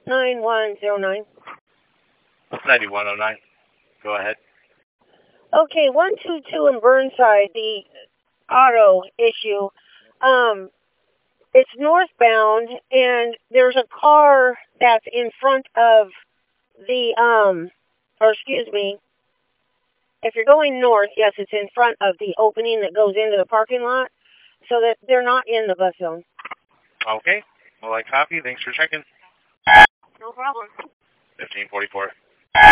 9109. 9109. Go ahead. Okay, 122 in Burnside, the auto issue. It's northbound, and there's a car that's in front of the, or excuse me, if you're going north, yes, it's in front of the opening that goes into the parking lot, so that they're not in the bus zone. Okay. Well, I copy. Thanks for checking. No problem. 1544.